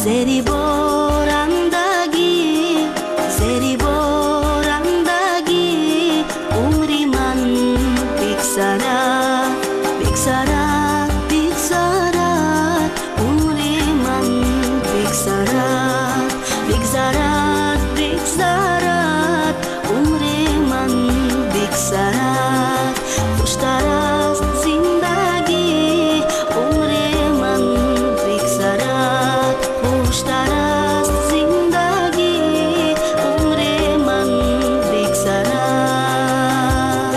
زری بارندگی زری بارندگی عمری من بگذرد بگذرد بگذرد عمری من بگذرد بگذرد بگذرد عمری من بگذرد خوشتر از زندگی عمری من بگذرد خوشتر از زندگی عمری من بگذرد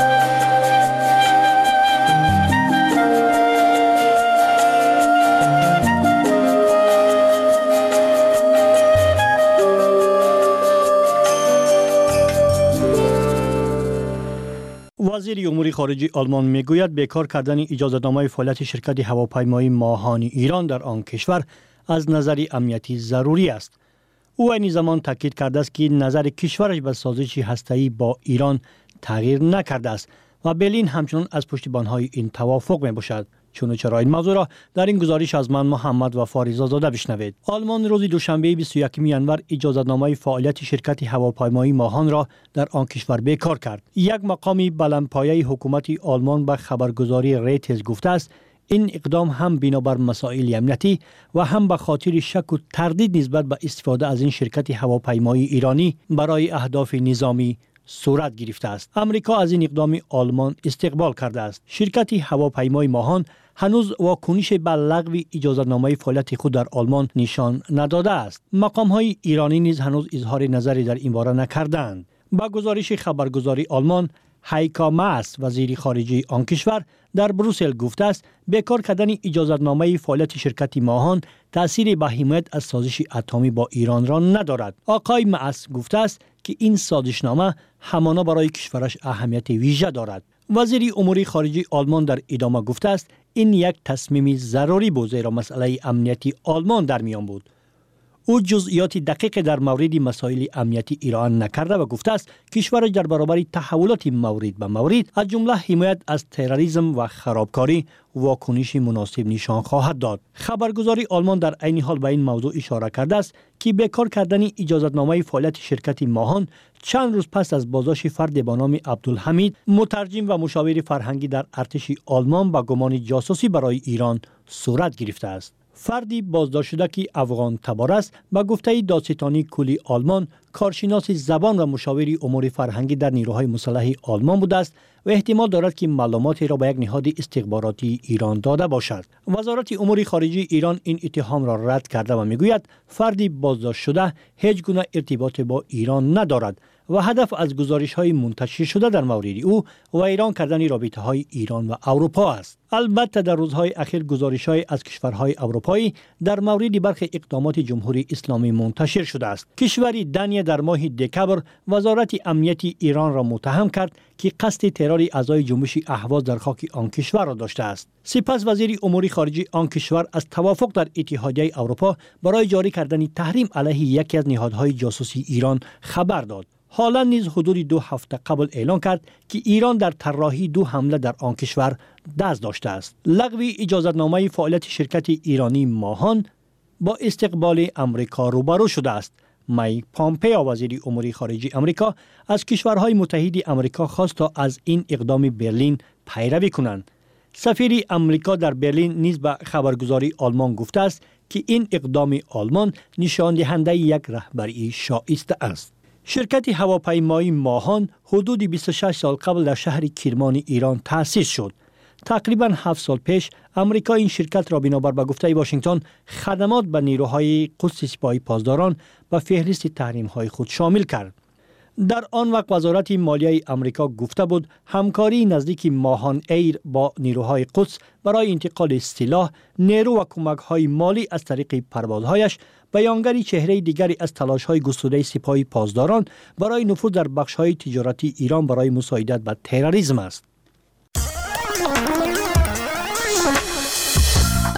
وزیر امور خارجه آلمان میگوید بیکار کردن اجازه‌نامه فعالیت شرکت هواپیمایی ماهان ایران در آن کشور از نظر امنیتی ضروری است. او این زمان تاکید کرده است که نظر کشورش به سازش هسته‌ای با ایران تغییر نکرده است و برلین همچنان از پشتیبان‌های این توافق میباشد. چرا این موضوع را در این گزارش از من محمد وفا رضازاده بشنوید. آلمان روز دوشنبه 21 ژانویه اجازه‌نامه فعالیت شرکت هواپیمایی ماهان را در آن کشور بیکار کرد. یک مقام بلندپایه حکومت آلمان به خبرگزاری ریترز گفته است این اقدام هم بنابر مسائل امنیتی و هم به خاطر شک و تردید نسبت به استفاده از این شرکت هواپیمایی ایرانی برای اهداف نظامی صورت گرفته است. امریکا از این اقدام آلمان استقبال کرده است. شرکت هواپیمای ماهان هنوز واکنش به لغو اجازه‌نامه فعالیت خود در آلمان نشان نداده است. مقام‌های ایرانی نیز هنوز اظهار نظری در این باره نکردند. با گزارش خبرگزاری آلمان، هایکو ماس وزیر خارجه آن کشور در بروسل گفته است بیکار کردن اجازه‌نامه فعالیت شرکت ماهان تأثیر به حمایت از سازش اتمی با ایران را ندارد. آقای ماس گفته است که این سازشنامه همانا برای کشورش اهمیت ویژه دارد. وزیر امور خارجه آلمان در ادامه گفته است این یک تصمیم ضروری بود زیرا مسئله امنیتی آلمان در میان بود. او جزئیات دقیق در مورد مسائل امنیتی ایران نکرده و گفته است کشورش در برابر تحولات مورد به مورد از جمله حمایت از تروریسم و خرابکاری واکنش مناسب نشان خواهد داد. خبرگزاری آلمان در عین حال به این موضوع اشاره کرده است که بیکار کردن اجازه‌نامه فعالیت شرکت ماهان چند روز پس از بازداشت فرد به نام عبدالحمید مترجم و مشاور فرهنگی در ارتش آلمان با گمان جاسوسی برای ایران صورت گرفته است. فردی بازداشت شده که افغان تبار است به گفته دادستانی کلی آلمان کارشناس زبان و مشاور امور فرهنگی در نیروهای مسلح آلمان بوده است و احتمال دارد که معلوماتی را به یک نهاد استخباراتی ایران داده باشد. وزارت امور خارجه ایران این اتهام را رد کرده و میگوید فردی بازداشت شده هیچ گونه ارتباط با ایران ندارد و هدف از گزارش‌های منتشر شده در مورد او ویران کردن رابطه‌های ایران و اروپا است. البته در روزهای اخیر گزارش‌های از کشورهای اروپایی در مورد برخی اقدامات جمهوری اسلامی منتشر شده است. کشور دنیا در ماه دکبر وزارت امنیت ایران را متهم کرد که قصد ترور اعضای جنبش اهواز در خاک آن کشور را داشته است. سپس وزیر امور خارجه آن کشور از توافق در اتحادیه اروپا برای جاری کردن تحریم علیه یکی از نهادهای جاسوسی ایران خبر داد. حالا نیز حدود 2 هفته قبل اعلان کرد که ایران در طراحی 2 حمله در آن کشور دست داشته است. لغو اجازه‌نامه فعالیت شرکت ایرانی ماهان با استقبال امریکا روبرو شده است. مایک پامپئو وزیر امور خارجه امریکا از کشورهای متحد امریکا خواست تا از این اقدام برلین پیروی کنند. سفیر امریکا در برلین نیز به خبرگزاری آلمان گفته است که این اقدام آلمان نشان دهنده یک رهبری شایسته است. شرکت هواپیمایی ماهان حدود 26 سال قبل در شهر کرمان ایران تأسیس شد. تقریباً 7 سال پیش امریکا این شرکت را بنابر به گفته واشنگتن خدمات به نیروهای قدس سپاهی پاسداران و فهرست تحریم‌های خود شامل کرد. در آن وقت وزارت مالیه امریکا گفته بود همکاری نزدیک ماهان ایر با نیروهای قدس برای انتقال سلاح، نیرو و کمک‌های مالی از طریق پروازهایش بیانگر چهره دیگری از تلاش‌های گسترده سپاهی پاسداران برای نفوذ در بخش‌های تجارتی ایران برای مساعدت به تروریسم است.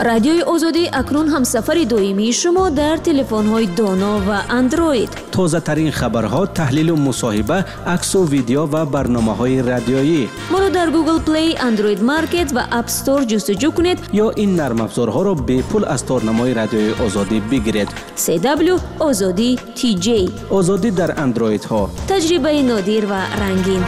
رادیوی آزادی اکنون هم سفر دائمی شما در تلفن‌های دانا و اندروید. تازه ترین خبرها، تحلیل و مصاحبه، عکس و ویدیو و برنامه‌های رادیویی. ما رو در گوگل پلی، اندروید مارکت و اپ استور جستجو کنید یا این نرم افزارها را به پول از تارنمای رادیوی آزادی بگیرید. CW آزادی TJ. آزادی در اندروید ها. تجربه نادر و رنگین.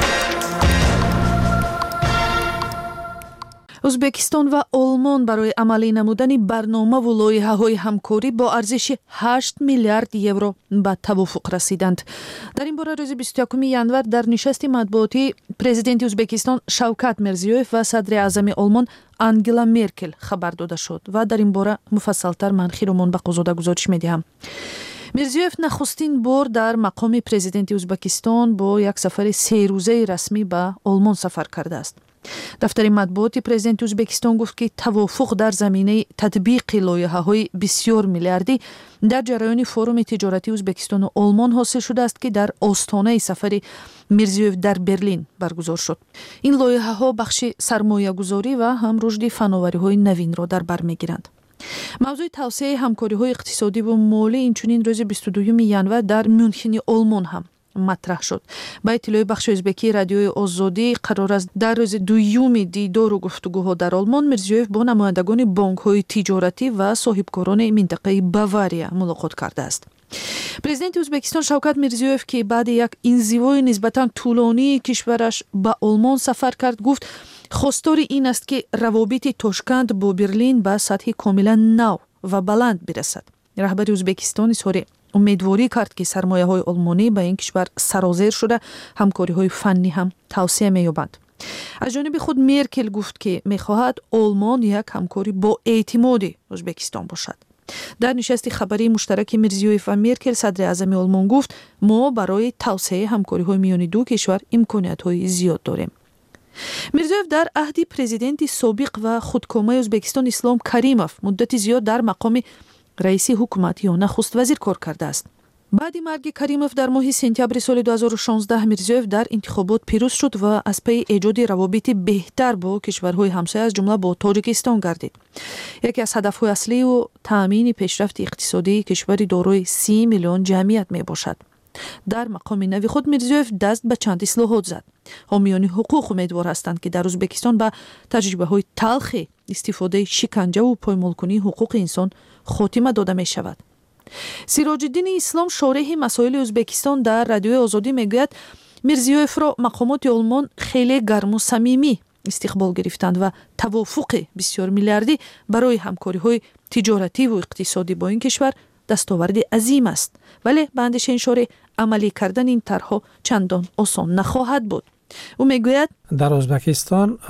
ازبکستان و آلمان برای عملی نمودن برنامه و لایحه‌های همکاری با ارزش 8 میلیارد یورو به توافق رسیدند. در این باره روز 21 ژانویه در نشست مطبوعاتی پرزیدنت ازبکستان شوکت میرزیویف و صدر اعظم آلمان انگلا مرکل خبر داده شد و در این باره مفصل‌تر من خیرمان به قضاده گزارش می‌دهم. میرزیویف نخستین بار در مقام پرزیدنت ازبکستان با یک سفر 3 روزه رسمی به آلمان سفر کرده است. دفتر مطبوعاتی پرزیدنت ازبکستان گفت که توافق در زمینه تطبیق لایحه‌های بسیار میلیاردی در جریان فروم تجارتی ازبکستان و آلمان حاصل شده است که در آستانه سفر میرزیویف در برلین برگزار شد. این لایحه‌ها بخش سرمایه‌گذاری و هم رشد فناوری‌های نوین را در بر می‌گیرند. موضوع توسعه همکاری‌های اقتصادی و مالی اینچنین روز 22 ژانویه در میونخ آلمان هم مطرح شد. با اطلاع بخش ازبکی رادیوی آزادی قرار است در روز 2 دیدار و گفتگوها در آلمان میرزیویف با نمایندگان بانک‌های تجارتی و صاحبکاران منطقه باواریا ملاقات کرده است. پرزیدنت ازبکستان شوکت میرزیویف که بعد یک انزوای نسبتاً طولانی کشورش به آلمان سفر کرد گفت خواستار این است که روابط تاشکند با برلین به سطح کاملا نو و بلند برسد. رهبر ازبکستان اظهار امیدواری کرد که سرمایه‌های آلمانی به این کشور سرازیر شده همکاری‌های فنی هم توسعه می‌یابند. از جانب خود مرکل گفت که می‌خواهد آلمان یک همکاری با اعتماد ازبکستان باشد. در نشست خبری مشترک میرزیویف و مرکل صدر اعظم آلمان گفت ما برای توسعه همکاری‌های میان دو کشور امکانات‌های زیاد داریم. میرزیویف در عهد پرزیدنت سابق و خودکامه ازبکستان اسلام کریموف مدت زیاد در مقام رئیس حکومت یا نخست وزیر کار کرده است. بعد مرگ کریموف در ماه سپتامبر سال 2016 میرزیویف در انتخابات پیروز شد و از پی ایجاد روابط بهتر با کشورهای همسایه از جمله با تاجیکستان گردید. یکی از هدف‌های اصلی و تامین پیشرفت اقتصادی کشوری دارای 30 میلیون جمعیت میباشد. در مقام نوی خود میرزیویف دست به چند اصلاحات زد. حامیان حقوق امیدوار هستند که در ازبکستان به تجربه‌های تلخ استفاده شکنجه و پایمالکنی حقوق انسان خاتمه داده می شود. سراج الدین اسلام شارح مسائل ازبکستان در رادیوی آزادی میگوید میرزیویف را مقامات آلمان خیلی گرم و صمیمی استقبال گرفتند و توافق بسیار میلیاردی برای همکاری‌های تجارتی و اقتصادی با این کشور دستاورد عظیم است، ولی به اندیشه این شارح عملی کردن این طرح‌ها چندان آسان نخواهد بود. او میگوید در ازبکستان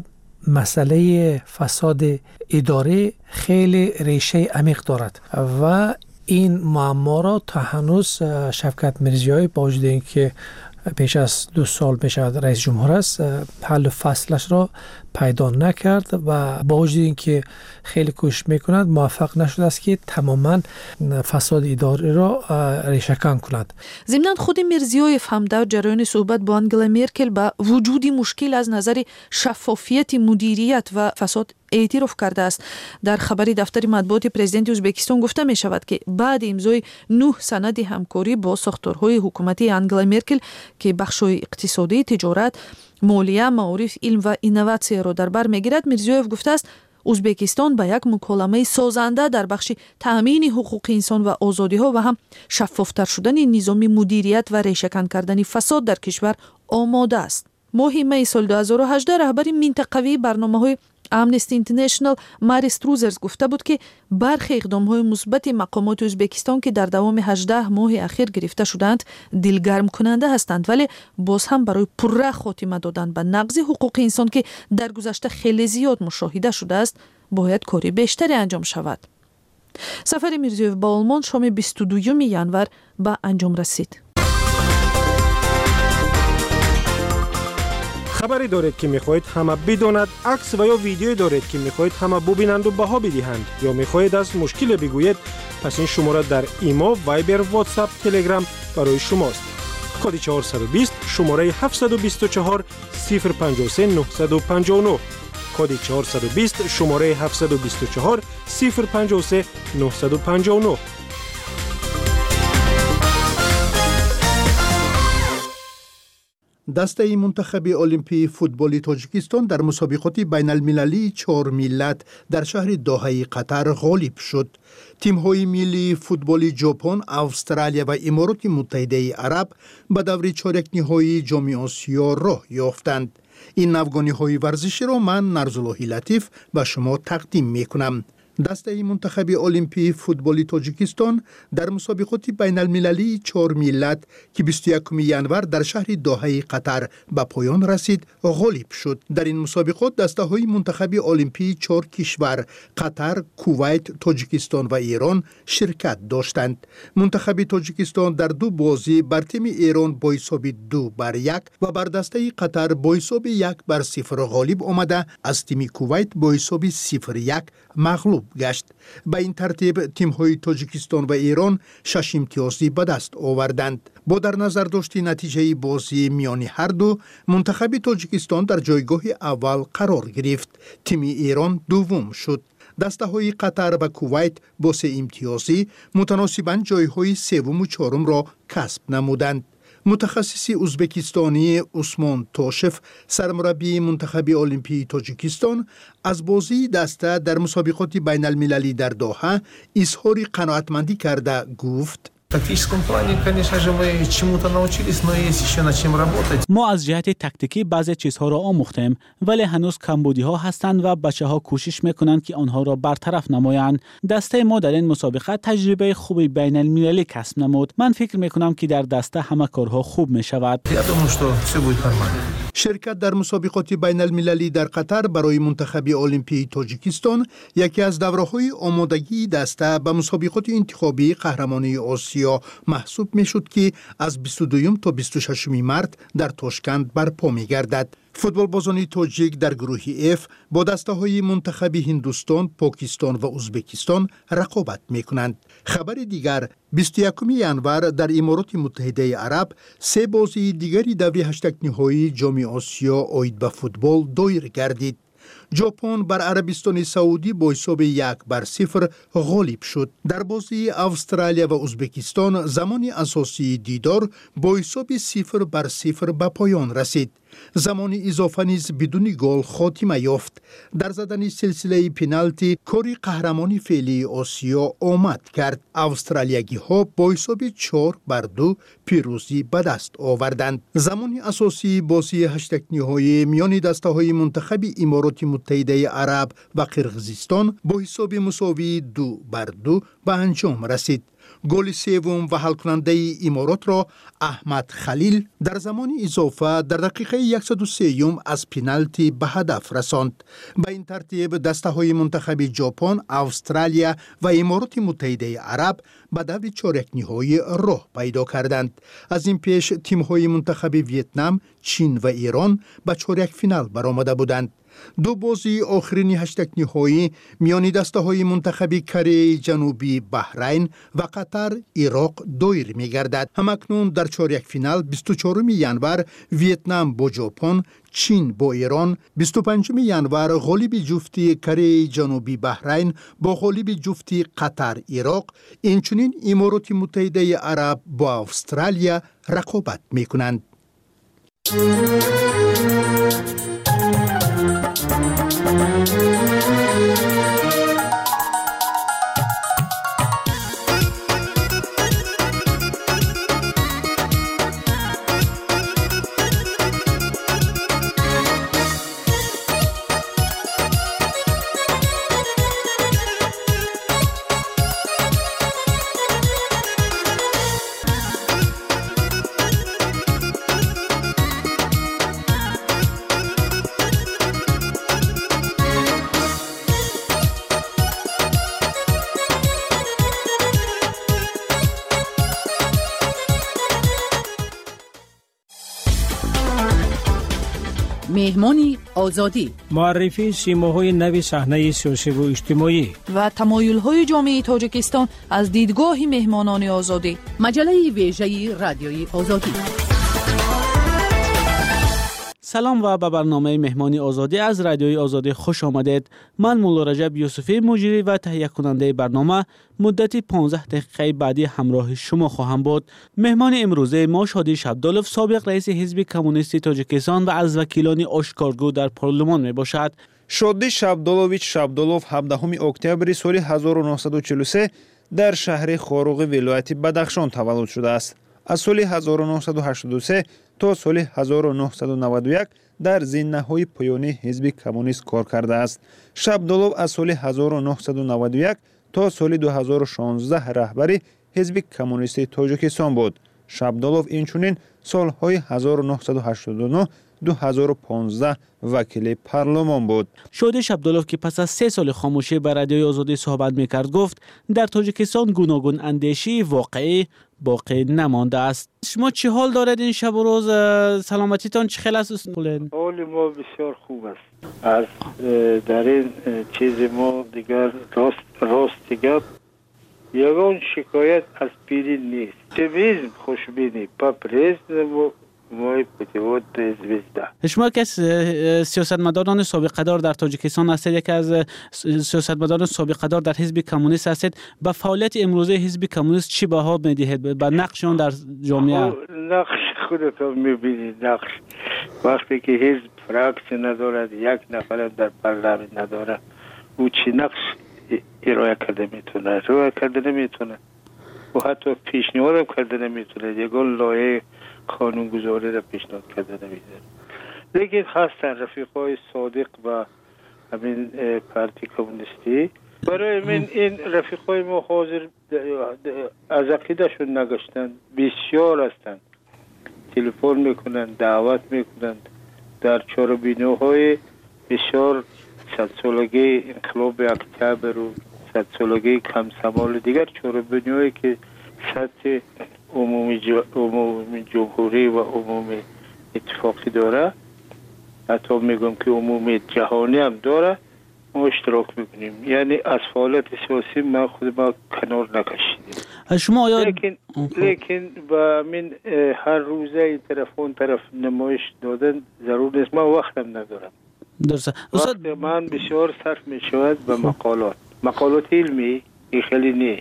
مسئله فساد اداری خیلی ریشه عمیق دارد و این معما را تا هنوز شوکت میرزیویف با وجود اینکه پیش از 2 سال پیش از رئیس جمهور است حل فصلش را پیدا نکرد و با وجود اینکه خیلی کوشش میکند موفق نشده است که تماما فساد اداری را ریشه‌کن کند. ضمناً خود میرزیویف هم در جریان صحبت با انگلا مرکل به وجود مشکل از نظر شفافیت مدیریت و فساد اعتراف کرده است. در خبری دفتر مطبوعات پرزیدنت ازبکستان گفته می شود که بعد امضای 9 سند همکاری با ساختارهای حکومتی انگلا مرکل که بخش‌های اقتصادی، تجارت، مالیه، معارف، علم و اینوواسیون را در بر میگیرد، میرزیویف گفته است ازبکستان به یک مکالمه سازنده در بخش تامین حقوق انسان و آزادی‌ها و هم شفافتر شدن نظام مدیریت و ریشه‌کن کردن فساد در کشور آماده است. ماه می سال 2018 رهبر منطقوی برنامه‌های امنستی اینترنشنال ماری استروزرز گفته بود که برخی اقدام‌های مثبت مقامات ازبکستان که در دوام 18 ماه اخیر گرفته شدند دلگرم کننده هستند، ولی باز هم برای پرره خاتمه دادن به نقض حقوق انسان که در گذشته خیلی زیاد مشاهده شده است باید کاری بیشتری انجام شود. سفر میرزیویف با آلمان شام 22 ژانویه به انجام رسید. خبری دارید که میخواهید همه بداند، عکس و یا ویدیویی دارید که میخواهید همه ببینند و بها بدهند یا میخواهید از مشکل بگویید، پس این شماره در ایما، وایبر، واتساپ، تلگرام برای شماست. کد 420 شماره 724 053 959 کد 420 شماره 724 053 959. دسته منتخب المپی فوتبال تاجیکستان در مسابقات بین المللی 4 ملت در شهر دوحه قطر غالب شد. تیم‌های ملی فوتبال ژاپن، استرالیا و امارات متحده عرب به دور چهارک نهایی جام آسیا راه یافتند. این نوگانی‌های ورزشی را من نرزالله لطیف به شما تقدیم می‌کنم. دسته منتخب المپی فوتبال تاجیکستان در مسابقات بین المللی 4 ملت که 21 ژانویه در شهر دوحه قطر به پایان رسید غالب شد. در این مسابقات دسته های منتخب المپی 4 کشور قطر، کویت، تاجیکستان و ایران شرکت داشتند. منتخب تاجیکستان در 2 بازی بر تیم ایران با حساب 2-1 و بر دسته قطر با حساب 1-0 غالب آمده از تیم کویت با حساب 0-1 مغلوب گشت. به این ترتیب تیم‌های تاجیکستان و ایران 6 امتیازی به دست آوردند. با در نظر داشت نتیجه بازی میان هر دو، منتخب تاجیکستان در جایگاه اول قرار گرفت. تیم ایران دوم شد. دسته های قطر و کویت با 3 امتیازی متناسباً جایهای سوم و چهارم را کسب نمودند. متخصص ازبکستانی عثمان توشف، سرمربی منتخب المپی تاجیکستان، از بازی دسته در مسابقات بین المللی در دوحه اظهار قناعتمندی کرده گفت: В тактическом плане, конечно же, мы чему-то научились, но есть еще над чем работать. ما از جهت تکتیکی بعضی چیزها را آموختیم، ولی هنوز کمبودی‌ها هستند و بچه‌ها کوشش می‌کنند که آنها را برطرف نمایند. دسته ما در این مسابقه تجربه خوبی بین المللی کسب نمود. من فکر می‌کنم که در دسته همه کارها خوب می‌شود. Я думаю, что всё будет нормально. شرکت در مسابقات بین المللی در قطر برای منتخب المپی تاجیکستان یکی از دوره‌های آمادگی دسته به مسابقات انتخابی قهرمانی آسیا محسوب می‌شد که از 22 تا 26 مارس در تاشکند برپا می‌گردد. فوتبال بازان تاجیک در گروه F با دسته‌های منتخب هندوستان، پاکستان و ازبکستان رقابت می‌کنند. خبر دیگر 21 ژانویه در امارات متحده عرب 3 بازی دیگری دوره 8 نهایی جام آسیا عاید به فوتبال دایر گردید. ژاپن بر عربستان سعودی با حساب 1-0 غالب شد. در بازی استرالیا و ازبکستان زمان اساسی دیدار با حساب 0-0 به پایان رسید. زمان اضافه نیز بدون گل خاتمه یافت. در زدن سلسله پنالتی کاری قهرمانی فعلی آسیا آمد کرد. استرالیایی ها با حساب 4-2 پیروزی به دست آوردند. زمان اساسی بازی 8 نهایی میان دسته های منتخب امارات متحده عرب و قرقیزستان با حساب مساوی 2-2 به انجام رسید. گل سوم و حل کننده امارات را احمد خلیل در زمان اضافه در دقیقه 103 از پنالتی به هدف رساند. به این ترتیب دسته های منتخب ژاپن، استرالیا و امارات متحده عرب به دور چهارک نهایی راه پیدا کردند. از این پیش تیم های منتخب ویتنام، چین و ایران به چهارک فینال برآمده بودند. 2 بازی آخرین 8 نهایی میان دسته های منتخب کره جنوبی بحرین و قطر عراق دایر می گردد. همکنون در چهارک فینال 24 ژانویه ویتنام با ژاپن، چین با ایران، 25 ژانویه غالب جفتی کره جنوبی بحرین با غالب جفتی قطر عراق، اینچنین امارات متحده عرب با استرالیا رقابت می کنند. مهمانی آزادی، معرفی سیماهای نوی صحنه سیاسی و اجتماعی و تمایل‌های جامعه تاجیکستان از دیدگاه مهمانان آزادی. مجله ویژه رادیوی آزادی. سلام و به برنامه مهمانی آزادی از رادیوی آزادی خوش آمدید. من مولا رجب یوسفی مجری و تهیه کننده برنامه مدتی 15 دقیقه بعدی همراه شما خواهم بود. مهمان امروزه ما شادی شبدالوف، سابق رئیس حزب کمونیستی تاجیکستان و از وکیلان آشکارگو در پارلمان می باشد. شادی شبدالوف 17 اکتبر سال 1943 در شهر خاروغ ولایت بدخشان تولد شده است. از سال 1983 تا سال 1991 در زینه‌های پایانی حزب کمونیست کار کرده است. شبدالوف از سال 1991 تا سال 2016 رهبر حزب کمونیستی تاجیکستان بود. شبدالوف اینچنین سالهای 1989 2015 وکیل پارلمان بود. شادی شبدالوف که پس از 3 سال خاموشی به رادیوی آزادی صحبت میکرد گفت در تاجیکستان گوناگون اندیشی واقعی باقی نمانده است. شما چه حال دارید این شب و روز؟ سلامتیتان چه خیلی است؟ حال ما بسیار خوب است. از در این چیز ما دیگر راست گپ یگان شکایت از پیری نیست. تمیزم خوشبینی پاپریز و مای پتیوت زویزده. شما که سیاستمداران سابقه‌دار در تاجیکستان هستید، یکی از سیاستمداران سابقه‌دار در حزب کمونیست هستید، به فعالیت امروزه حزب کمونیست چی بها میدهید؟ به نقششون در جامعه؟ نقش خودتون میبینید. نقش وقتی که حزب فراکسی ندارد، یک نفر در پارلمان نداره، او چی نقش ارائه کرده میتونه؟ ارائه کرده نمیتونه و حتی پیشنهاد کرده نمیتونه. یگان لایحه قانونگذاری را پیشنهاد کرده نمیده. لیکن هستن رفیقای صادق و همین پارتی کمونیستی. برای من این رفیقای ما حاضر از عقیدهشون نگشتن، بسیار هستند. تلفن میکنن، دعوت میکنن در چهاربینوهای بسیار 100 سالگی انقلاب اکتبر و 100 سالگی کمسمال دیگر چهاربینوهایی که سطح عمومی جمهوری و عمومی اتفاقی داره، حتی میگم که عمومی جهانی هم داره، ما اشتراک میکنیم. یعنی از فعالیت سیاسی ما خود ما کنار نکشیدیم. شما آیا لیکن با من هر روزه این طرف اون طرف نمایش دادن ضرور نیست. من وقتم ندارم. درسته. وقت من بسیار صرف میشود به مقالات علمی. خیلی نه،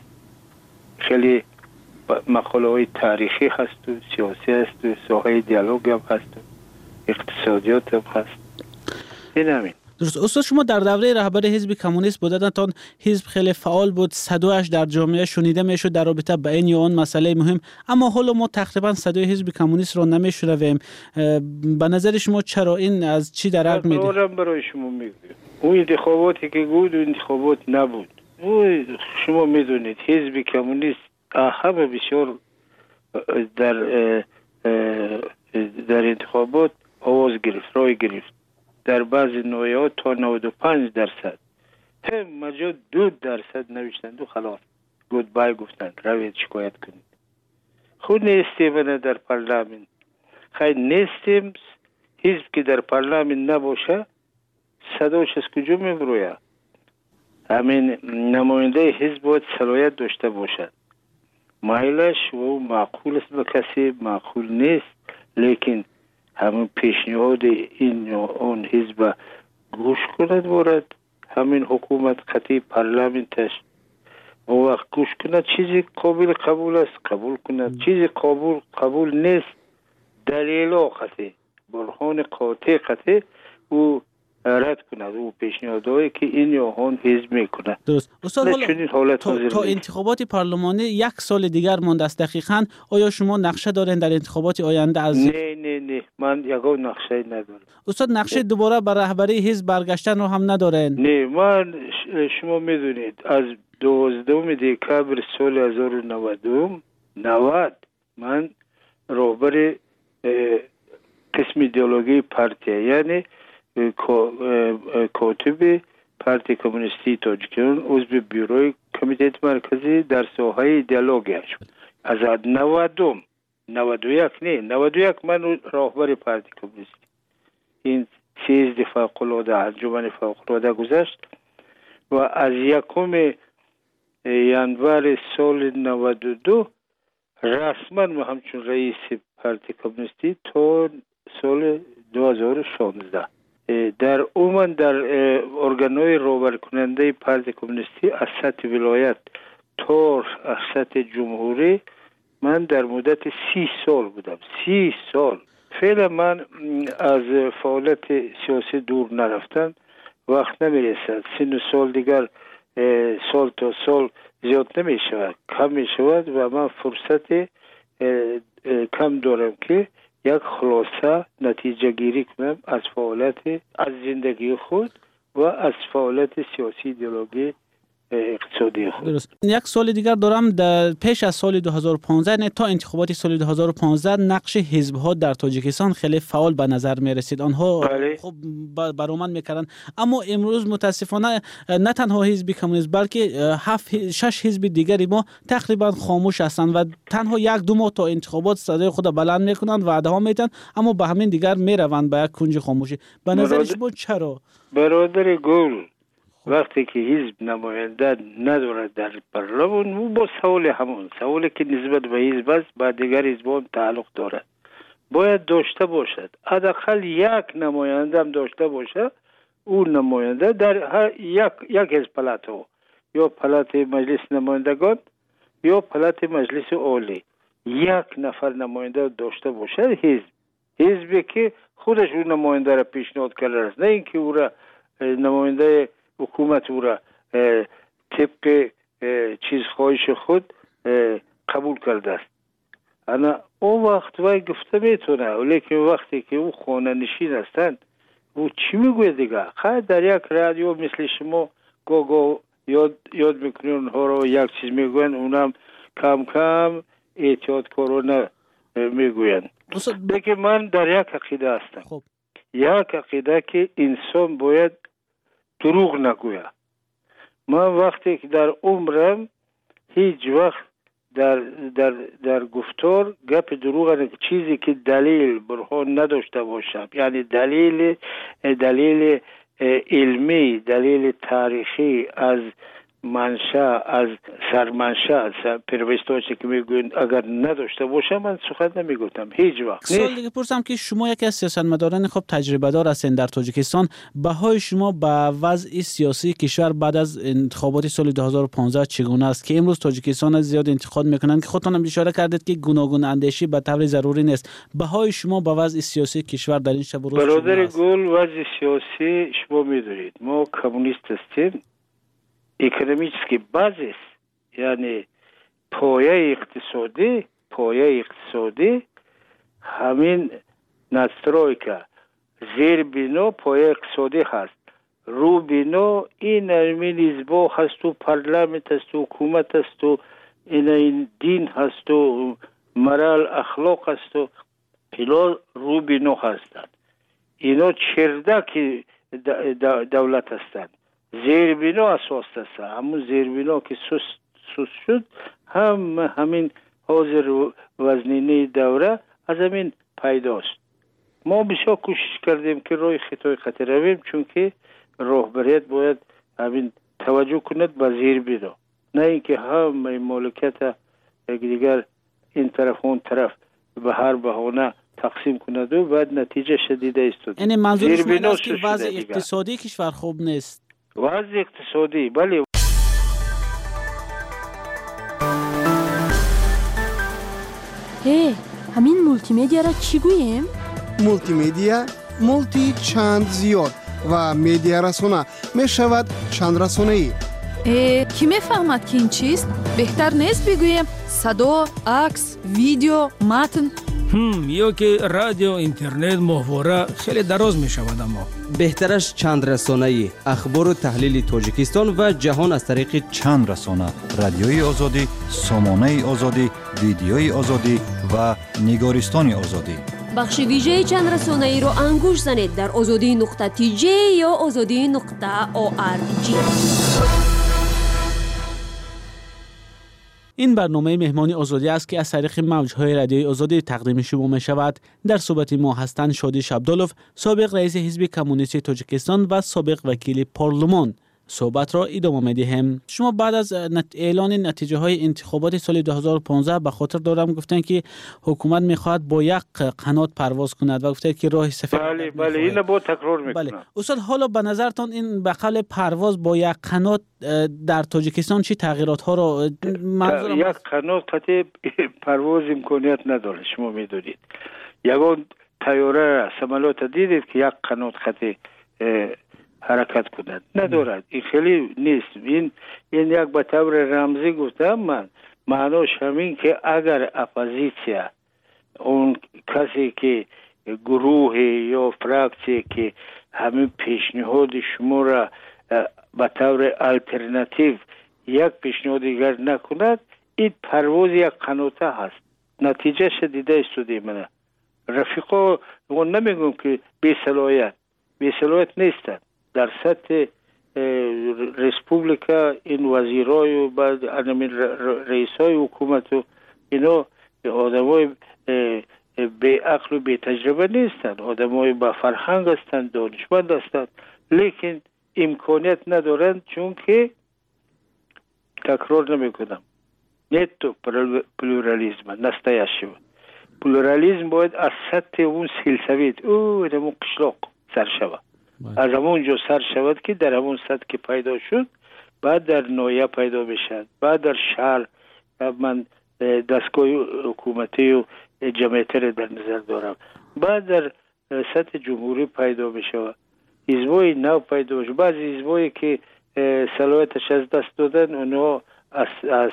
خیلی مقاله های تاریخی هست و سیاسی هست و ساحه دیالوگ هم هست و اقتصادیات هم هست. این همین. درست. استاد شما در دوره رهبری حزب کمونیست بودن، تان حزب خیلی فعال بود، صدایش در جامعه شنیده میشد در رابطه با این یا آن مسئله مهم، اما حالا ما تقریبا صدای حزب کمونیست را نمیشنویم. به نظر شما چرا این از چی درک میده؟ برای شما میگم اون انتخاباتی که بود انتخابات نبود. شما میدونید حزب کمونیست همه بسیار در انتخابات آواز گرفت، رای گرفت. در بعضی نوعات تا 95%، هم مجا 2% نوشتند و خلاص گودبای گفتند روید شکایت کنید. خود نیستیم در پارلمان. خیلی نیستیم. حزب که در پارلمان نباشه صداش از کجا میبروید؟ همین نماینده حزب باید صلاحیت داشته باشد. مایلش و معقول است به کسی معقول نیست، لیکن همین پیشنهاد این و اون حزب گوش کند بارد. همین حکومت قطعی پارلمانتش و وقت گوش کند چیزی قابل قبول است قبول کند، چیزی قبول نیست دلیل قطعی برهان قاطع قطعی او رد کند او پیشنهادهایی که این یا اون حزب میکنه. درست. استاد تا انتخابات پارلمانی 1 سال دیگر مانده است دقیقاً. آیا شما نقشه دارین در انتخابات آینده از نه من یگان نقشه ندارم. استاد نقشه دوباره به رهبری حزب برگشتن رو هم ندارین؟ نه من شما میدونید از 12 دکتر سال 1990 من رهبر قسم ایدئولوژی پارتی یعنی کاتب پارتی کمونیستی تاجیکستان عضو بیروی کمیته مرکزی در ساحه ایدئولوژی شد. از 91 من راهبر پارتی کمونیستی. این 13 فوق‌العاده انجمن فوق‌العاده گذشت و از 1 ژانویه سال 92 رسما من همچون رئیس پارتی کمونیستی تا سال 2016 در عموما در ارگان‌های روبر کننده پارتی کمونیستی از سطح ولایت تا از سطح جمهوری من در مدت 30 سال بودم. 30 سال. فعلا من از فعالیت سیاسی دور نرفتم، وقت نمیرسد. سن سال دیگر سال تا سال زیاد نمی شود، کم می شود و من فرصت کم دارم که یک خلاصه نتیجه گیری کنم از فعالیت از زندگی خود و از فعالیت سیاسی ایدئولوژی اقتصادی خود. درست. یک سال دیگر دارم، در پیش از سال 2015 نه تا انتخابات سال 2015 نقش حزب‌ها در تاجیکستان خیلی فعال به نظر می رسید. آنها خب برآمد میکردن، اما امروز متاسفانه نه تنها حزب کمونیست بلکه 6 حزب دیگری ما تقریبا خاموش هستند و تنها 1-2 ماه تا انتخابات صدای خود بلند میکنند، وعده ها میدن، اما به همین دیگر میروند به یک کنج خاموشی. به نظر شما چرا؟ برادر گل، وقتی که حزب نماینده ندارد در پارلمان، او با سوال همون سوالی که نسبت به حزب است با دیگر حزب‌ها تعلق دارد، باید داشته باشد. حداقل یک نماینده هم داشته باشه. اون نماینده در هر یک از پلات‌ها، یا پلات مجلس نمایندگان یا پلات مجلس عالی، یک نفر نماینده داشته باشد. حزبی که خودش اون نماینده را پیشنهاد کرده است، نه اینکه او را نماینده حکومت او را طبق چیز خواهش خود قبول کرده است. انا اون وقت وای گفته میتونه، ولیکن وقتی که او خانه نشین هستند او چی میگوید دیگه؟ خیلی در یک رادیو مثل شما گاگا یاد میکنین اونها رو، یک چیز میگوین، اونم کم کم احتیاطکارانه میگوین. لیکن من در یک عقیده هستم. یک عقیده که انسان باید دروغ نگوید. من وقتی که در عمرم هیچ وقت در گفتار گپ دروغ نگویم. چیزی که دلیل برهان نداشته باشم، یعنی دلیل علمی، دلیل تاریخی از منشأ، از سرمنشأ، پیروستاشی که میگوین اگر نداشته باشم من سخن نمیگفتم هیچ وقت. سوال دیگه پرسم که شما یکی از سیاستمداران خب تجربه دار هستین در تاجیکستان، بهای شما به وضع سیاسی کشور بعد از انتخابات سال 2015 چگونه است که امروز تاجیکستان زیاد انتقاد میکنن که خودتان هم اشاره کردید که گوناگون اندیشی به طور ضروری نیست. بهای شما به وضع سیاسی کشور در این شب و روز برادر گل، وضع سیاسی شما میدونید ما کمونیست هستیم. اکونومیسکی بازیس، یعنی پایه اقتصادی همین ناسترویکا، زیر بینو پایه اقتصادی هست، رو بینو این همین حزب‌ها هست و پارلمانت هست و حکومت هست و این دین هست و مرال اخلاق هست و اینا رو بینو هستند. اینا چردک دولت هستند. زیربینا اساس است. همون زیربینا که سوس شد همین حاضر وزنینه دوره از همین پیداست. ما بسیار کوشش کردیم که روی خطای خطی رویم، چون که راهبریت باید همین توجه کند به زیربینا، نه اینکه همه مملکت دیگر این طرف اون طرف به هر بهانه تقسیم کند و بعد نتیجه شدیده است. یعنی منظور شما است که وضع اقتصادی کشور خوب نیست؟ وضع اقتصادی بله. همین مولتی میدیا را چی گوییم؟ مولتی میدیا، مولتی چند زیاد و میدیا رسانه می شود چند رسانه ای. کی میفهمد که این چیست؟ بهتر نیست بگوییم صدا، عکس، ویدیو، متن؟ یا که رادیو، اینترنت، ماهواره خیلی دراز می شود. اما بهترش چند رسانه‌ای، اخبار و تحلیل تاجیکستان و جهان از طریق چند رسانه: رادیوی آزادی، سامانه آزادی، ویدیوی آزادی و نگارستان آزادی. بخش ویژه چند رسانه‌ای رو انگوش زنید در azadi.tj یا azadi.org. این برنامه مهمانی آزادی است که از طریق موج‌های رادیوی آزادی تقدیم شما می شود. در صحبت ما هستند شادی شابدالوف، سابق رئیس حزب کمونیست تاجیکستان و سابق وکیل پارلمان. صحبت را ادامه می‌دهیم. شما بعد از اعلان نتیجه های انتخابات سال 2015 به خاطر دارم گفتن که حکومت میخواهد با یک قنات پرواز کند و گفتن که راه سفید. بله این با تکرار میکنم. بله استاد، حالا به نظرتان این به قول پرواز با یک قنات در تاجیکستان چه تغییرات ها را یک قنات قطع پرواز امکانیت نداره. شما میدونید یگان طیاره سمالات دیدید که یک قنات قطع حرکت کند ندارد. این خیلی نیست. این یک به طور رمزی گفتم من، معناش همین که اگر اپوزیسیا اون کسی که گروه یا فراکسی که همین پیشنهاد شما را به طور الटरनेटिव یک پیشنهاد دیگر نکند، این پرواز یک قناته هست. نتیجه شدیده استودی منه رفیقا اون نمیگم که بی صلاحیت نیستند. در سطح ریسپوبلیکا این وزیرای و بعد رئیسای حکومت و اینا آدمای بی عقل و بی تجربه نیستند، آدمای با فرهنگ هستند، دانشمند هستند، لیکن امکانیت ندارند چون که تکرار نمیکنم نتو پلورالیزم نستایشی بود. پلورالیزم باید از سطح اون سلسوید او در اون قشلاق سر شود، از همون جو سر شود که در همون سطح که پیدا شد بعد در نایه پیدا بشد، بعد در شهر. من دستگاه حکومتی و جمعیتی را در نظر دارم، بعد در سطح جمهوری پیدا بشود، حزبای نو پیدا بشود. بعضی حزبایی که صلاحیتش از دست دادن اونها از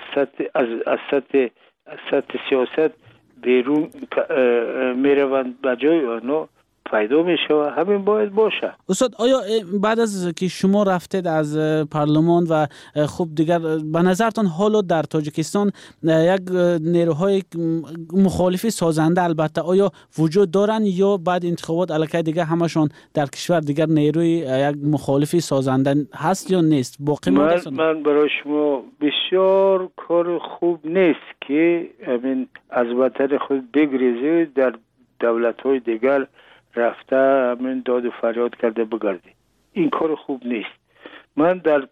سطح سیاست بیرون میروند، بجای اونها پیدا میشه. همین باید باشه. استاد، آیا بعد از که شما رفتید از پارلمان و خب دیگر به نظرتان حالا در تاجیکستان یک نیروهای مخالفی سازنده البته آیا وجود دارن یا بعد انتخابات الکی دیگه همشون در کشور دیگر نیروی یک مخالفی سازنده هست یا نیست؟ باقی من برای شما بسیار کار خوب نیست که همین از وطن خود بگریزی در دولت‌های دیگر رفته همین داد و فریاد کرده بگردی. این کار خوب نیست. من در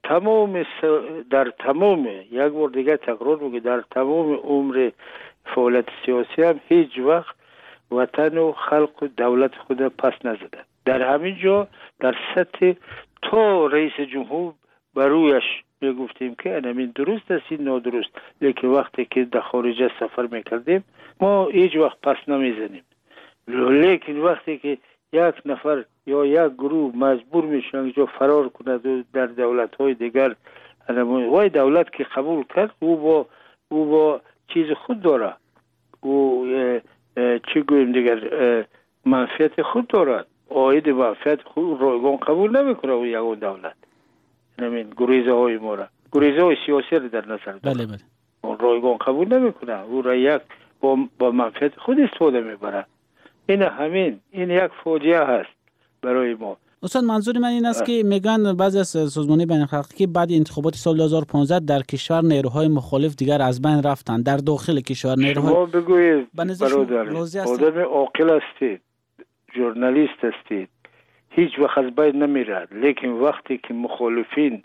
تمام یک بار دیگه تکرار میگم در تمام عمر فعالیت سیاسی هم هیچ وقت وطن و خلق و دولت خود پس نزدم. در همین جا در سطح تا رئیس جمهور برویش میگفتیم که همین درست است این نادرست، لیکن وقتی که در خارج سفر میکردیم ما هیچ وقت پس نمیزنیم. لیکن وقتی که یک نفر یا یک گروه مجبور میشن جو فرار کند و در دولت‌های دیگر، وای دولت که قبول کرد او با چیز خود داره، او چی گویم دیگر منفعت خود دارد، عاید منفعت خود رایگان قبول نمیکنه و یگان دولت. همین گریزه های ما را، گریزه های سیاسی را در نظر دارد. بله. اون رایگان قبول نمیکنه، او را یک با منفعت خود استفاده میبره. این یک فاجعه هست برای ما. استاد، منظور من این است که میگن بعضی از سازمان‌های بین‌المللی که بعد انتخابات سال 2015 در کشور نیروهای مخالف دیگر از بین رفتند، در داخل کشور نیروهای شما بگویید برادر آدم عاقل هستید، ژورنالیست هستید، هیچ وقت از بین نمیرد، لیکن وقتی که مخالفین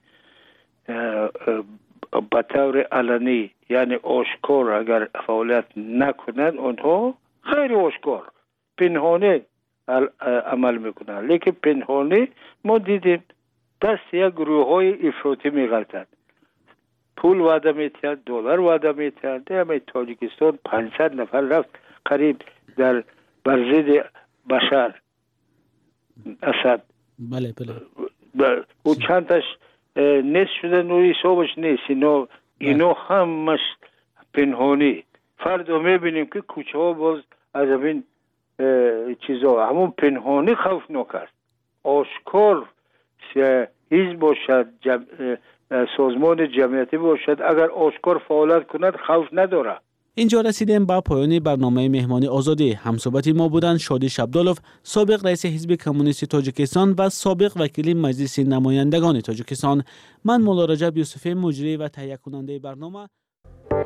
به طور علنی یعنی آشکار اگر فعالیت نکنند، اونها خیلی آشکار پنهانه عمل میکنن، لیکن پنهانه ما دیدیم دست یک گروه های افراطی میغلطند، پول وعده میتند، دلار وعده میتند. در تاجیکستان 500 نفر رفت قریب در برزید بشار اسد. بله. و چندش نیست شدن و حسابش نیست. اینو همش پنهانی. فردا میبینیم که کوچه ها باز از این چیزا همون پنهانی خوفناک است. آشکار حزب باشد، سازمان جمعیتی باشد، اگر آشکار فعالیت کند خوف نداره. اینجا رسیدیم به پایان برنامه مهمانی آزادی. همصحبت ما بودند شادی شبدالوف، سابق رئیس حزب کمونیست تاجیکستان و سابق وکیل مجلس نمایندگان تاجیکستان. من مولا رجب یوسفی، مجری و تهیه کننده برنامه